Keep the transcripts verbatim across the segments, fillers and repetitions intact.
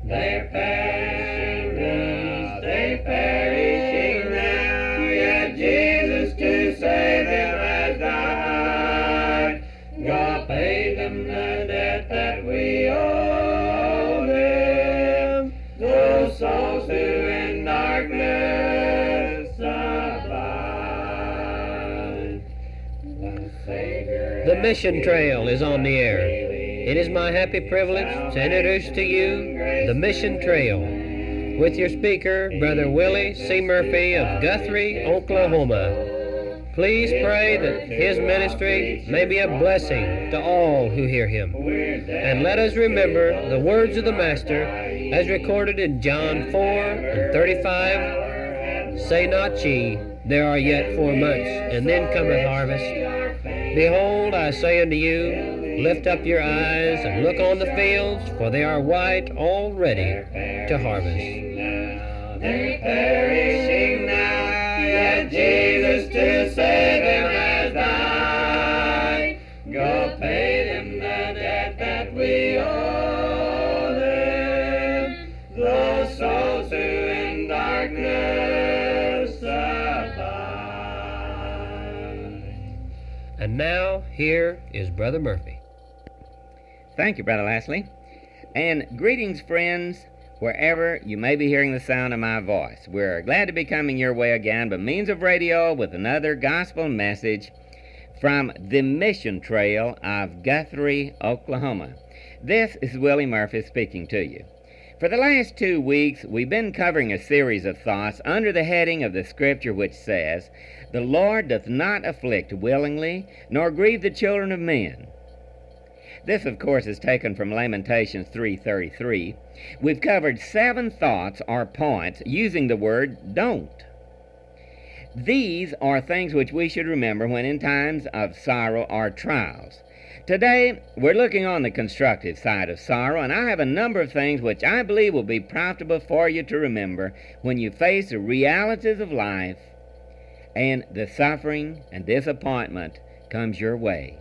They're perishing now, they're perishing now, yet Jesus to save them has died. God paid them the debt that we owe them, those souls who in darkness abide. The Savior The mission trail is on the air. It is my happy privilege to introduce to you the Mission Trail with your speaker, Brother Willie C. Murphy of Guthrie, Oklahoma. Please pray that his ministry may be a blessing to all who hear him. And let us remember the words of the Master as recorded in John four and thirty-five. Say not ye, there are yet four months, and then cometh harvest. Behold, I say unto you, lift up your eyes and look on the fields, for they are white already to harvest. They're perishing now, yet Jesus to save them has died. God paid them the debt that we owe them, those souls who in darkness abide. And now, here is Brother Murphy. Thank you, Brother Lastly. And greetings, friends, wherever you may be hearing the sound of my voice. We're glad to be coming your way again by means of radio with another gospel message from the Mission Trail of Guthrie, Oklahoma. This is Willie Murphy speaking to you. For the last two weeks, we've been covering a series of thoughts under the heading of the Scripture which says, "The Lord doth not afflict willingly, nor grieve the children of men." This, of course, is taken from Lamentations three thirty-three. We've covered seven thoughts or points using the word don't. These are things which we should remember when in times of sorrow or trials. Today, we're looking on the constructive side of sorrow, and I have a number of things which I believe will be profitable for you to remember when you face the realities of life and the suffering and disappointment comes your way.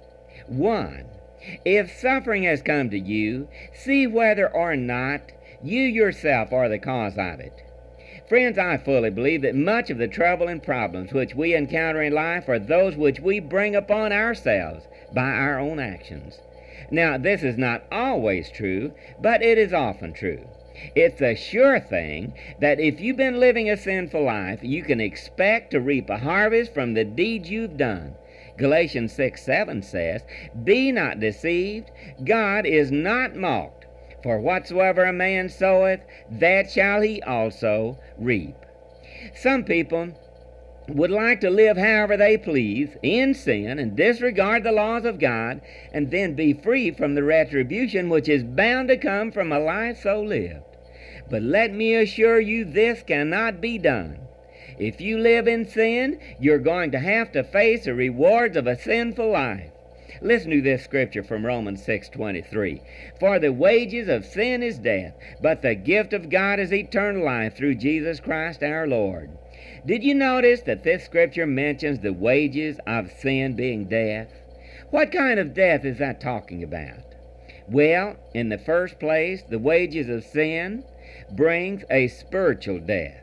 One, if suffering has come to you, see whether or not you yourself are the cause of it. Friends, I fully believe that much of the trouble and problems which we encounter in life are those which we bring upon ourselves by our own actions. Now, this is not always true, but it is often true. It's a sure thing that if you've been living a sinful life, you can expect to reap a harvest from the deeds you've done. Galatians six seven says, "Be not deceived, God is not mocked. For whatsoever a man soweth, that shall he also reap." Some people would like to live however they please in sin and disregard the laws of God and then be free from the retribution which is bound to come from a life so lived. But let me assure you, this cannot be done. If you live in sin, you're going to have to face the rewards of a sinful life. Listen to this scripture from Romans six twenty-three. "For the wages of sin is death, but the gift of God is eternal life through Jesus Christ our Lord." Did you notice that this scripture mentions the wages of sin being death? What kind of death is that talking about? Well, in the first place, the wages of sin brings a spiritual death.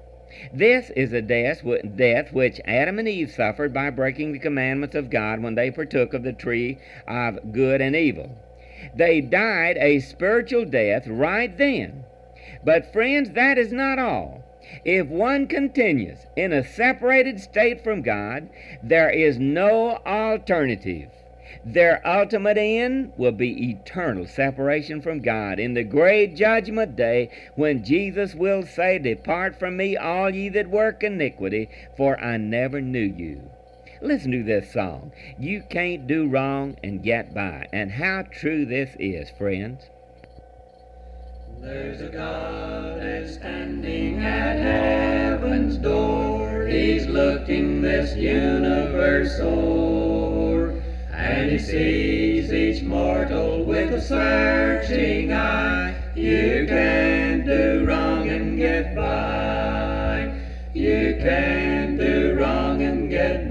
This is a death which Adam and Eve suffered by breaking the commandments of God when they partook of the tree of good and evil. They died a spiritual death right then. But friends, that is not all. If one continues in a separated state from God, there is no alternative. Their ultimate end will be eternal separation from God in the great judgment day when Jesus will say, "Depart from me, all ye that work iniquity, for I never knew you." Listen to this song. You can't do wrong and get by. And how true this is, friends. There's a God that's standing at heaven's door. He's looking this universe o'er, and he sees each mortal with a searching eye. You can't do wrong and get by. You can't do wrong and get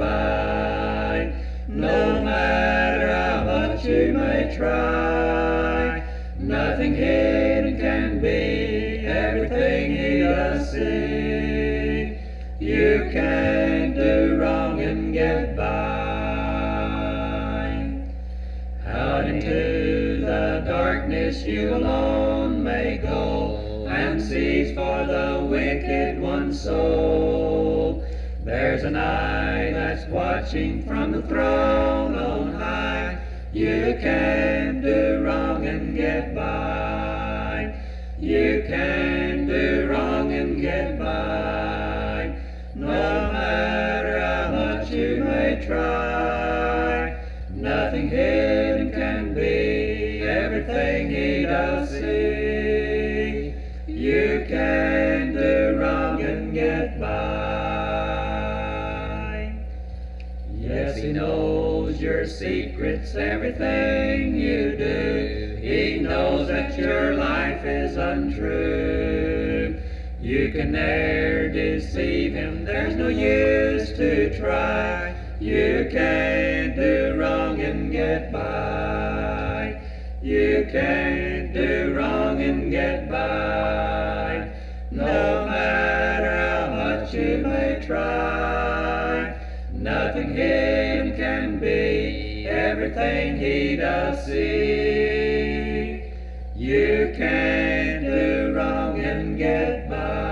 by. No matter how much you may try, nothing hidden can can't do wrong and get by. Out into the darkness you alone may go, and seize for the wicked one's soul. There's an eye that's watching from the throne on high. You can't do wrong and get by. You can't do wrong and get by. No matter how much you may try, nothing hidden can be everything He does see. You can't do wrong and get by. Yes, He knows your secrets, everything you do. He knows that your life is untrue. You can ne'er deceive Him, there's no use to try. You can't do wrong and get by. You can't do wrong and get by. No matter how much you may try, nothing hidden can be everything He does see. You can't do wrong and get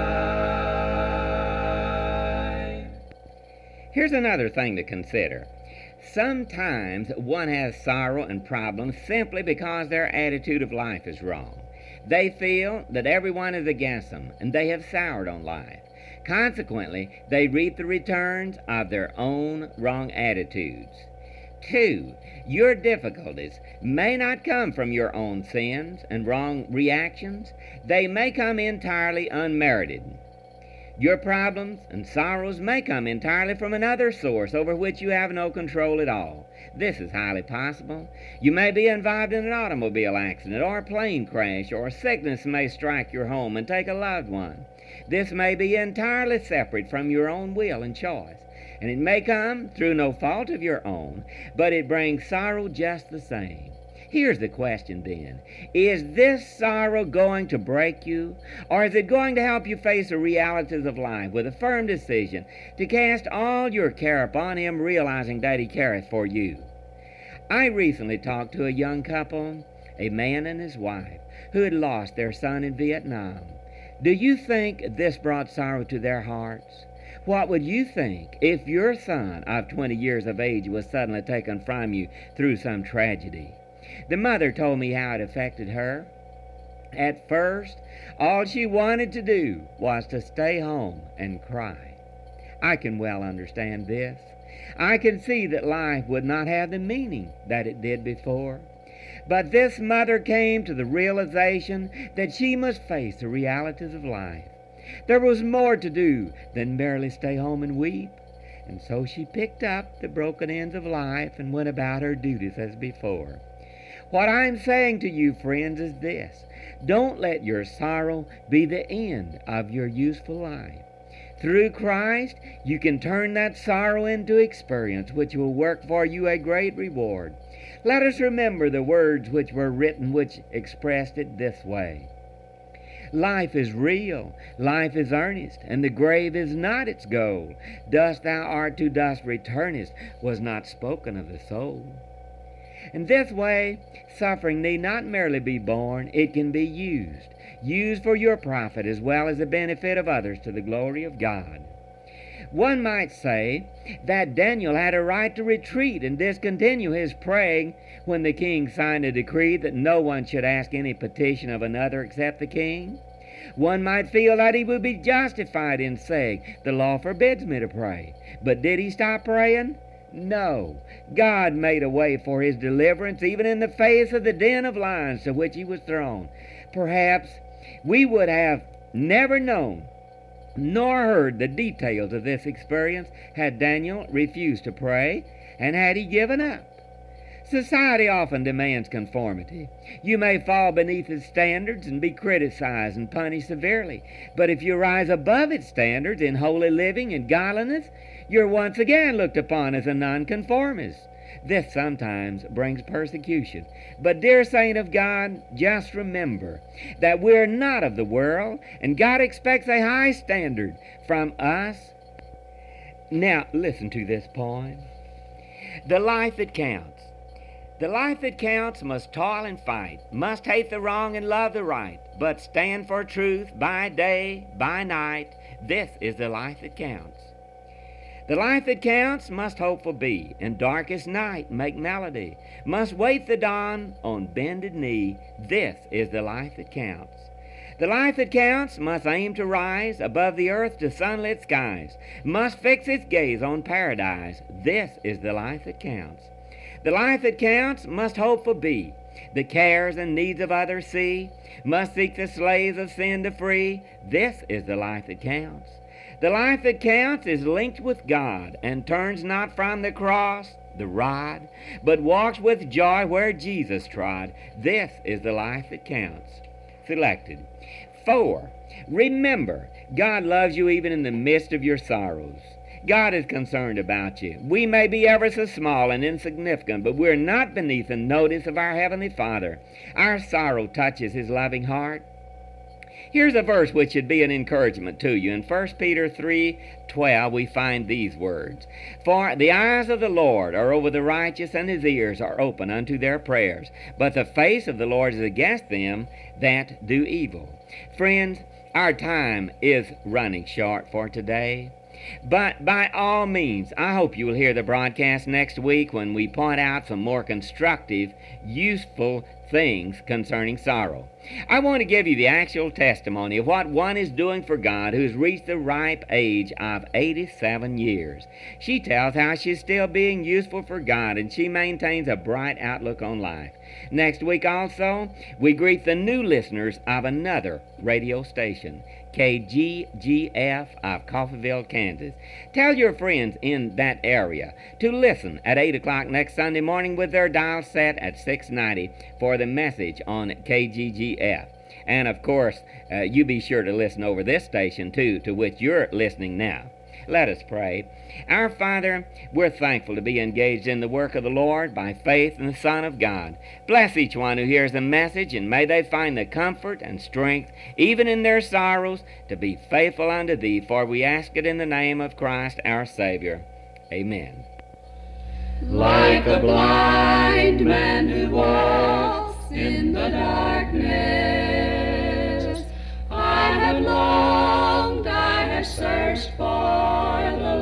by. Here's another thing to consider. Sometimes one has sorrow and problems simply because their attitude of life is wrong. They feel that everyone is against them, and they have soured on life. Consequently, they reap the returns of their own wrong attitudes. Two, your difficulties may not come from your own sins and wrong reactions. They may come entirely unmerited. Your problems and sorrows may come entirely from another source over which you have no control at all. This is highly possible. You may be involved in an automobile accident or a plane crash, or sickness may strike your home and take a loved one. This may be entirely separate from your own will and choice, and it may come through no fault of your own, but it brings sorrow just the same. Here's the question then. Is this sorrow going to break you, or is it going to help you face the realities of life with a firm decision to cast all your care upon Him, realizing that He careth for you? I recently talked to a young couple, a man and his wife, who had lost their son in Vietnam. Do you think this brought sorrow to their hearts? What would you think if your son of twenty years of age was suddenly taken from you through some tragedy? The mother told me how it affected her. At first, all she wanted to do was to stay home and cry. I can well understand this. I can see that life would not have the meaning that it did before. But this mother came to the realization that she must face the realities of life. There was more to do than merely stay home and weep. And so she picked up the broken ends of life and went about her duties as before. What I'm saying to you, friends, is this. Don't let your sorrow be the end of your useful life. Through Christ, you can turn that sorrow into experience, which will work for you a great reward. Let us remember the words which were written, which expressed it this way. Life is real, life is earnest, and the grave is not its goal. Dust thou art, to dust returnest, was not spoken of the soul. In this way, suffering need not merely be borne, it can be used. Used for your profit as well as the benefit of others to the glory of God. One might say that Daniel had a right to retreat and discontinue his praying when the king signed a decree that no one should ask any petition of another except the king. One might feel that he would be justified in saying, "The law forbids me to pray." But did he stop praying? No. God made a way for his deliverance even in the face of the den of lions to which he was thrown. Perhaps we would have never known nor heard the details of this experience had Daniel refused to pray and had he given up. Society often demands conformity. You may fall beneath its standards and be criticized and punished severely, but if you rise above its standards in holy living and godliness, you're once again looked upon as a nonconformist. This sometimes brings persecution. But, dear saint of God, just remember that we're not of the world, and God expects a high standard from us. Now, listen to this poem. The life that counts. The life that counts must toil and fight, must hate the wrong and love the right, but stand for truth by day, by night. This is the life that counts. The life that counts must hopeful be, in darkest night make melody, must wait the dawn on bended knee. This is the life that counts. The life that counts must aim to rise above the earth to sunlit skies, must fix its gaze on paradise. This is the life that counts. The life that counts must hopeful be, the cares and needs of others see, must seek the slaves of sin to free. This is the life that counts. The life that counts is linked with God and turns not from the cross, the rod, but walks with joy where Jesus trod. This is the life that counts. Selected. Four, remember, God loves you even in the midst of your sorrows. God is concerned about you. We may be ever so small and insignificant, but we're not beneath the notice of our Heavenly Father. Our sorrow touches His loving heart. Here's a verse which should be an encouragement to you. In First Peter three twelve we find these words. For the eyes of the Lord are over the righteous, and His ears are open unto their prayers. But the face of the Lord is against them that do evil. Friends, our time is running short for today. But by all means, I hope you will hear the broadcast next week when we point out some more constructive, useful things concerning sorrow. I want to give you the actual testimony of what one is doing for God who's reached the ripe age of eighty-seven years. She tells how she's still being useful for God, and she maintains a bright outlook on life. Next week also, we greet the new listeners of another radio station, K G G F of Coffeyville, Kansas. Tell your friends in that area to listen at eight o'clock next Sunday morning with their dial set at six ninety for the message on K G G F. And of course, uh, you be sure to listen over this station too, to which you're listening now. Let us pray. Our Father, we're thankful to be engaged in the work of the Lord by faith in the Son of God. Bless each one who hears the message, and may they find the comfort and strength, even in their sorrows, to be faithful unto Thee, for we ask it in the name of Christ our Savior. Amen. Like a blind man who walks in the darkness, I have longed, I have searched for the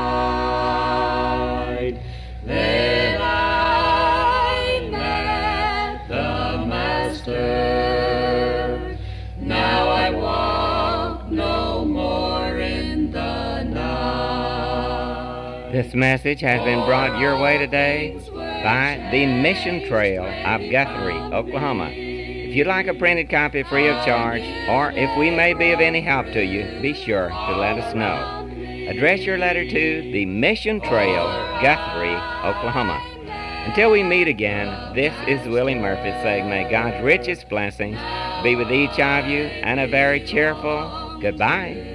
light. Then I met the Master. Now I walk no more in the night. This message has been brought your way today by the Mission Trail of Guthrie, Oklahoma. If you'd like a printed copy free of charge, or if we may be of any help to you, be sure to let us know. Address your letter to the Mission Trail, Guthrie, Oklahoma. Until we meet again, this is Willie Murphy saying, may God's richest blessings be with each of you, and a very cheerful goodbye.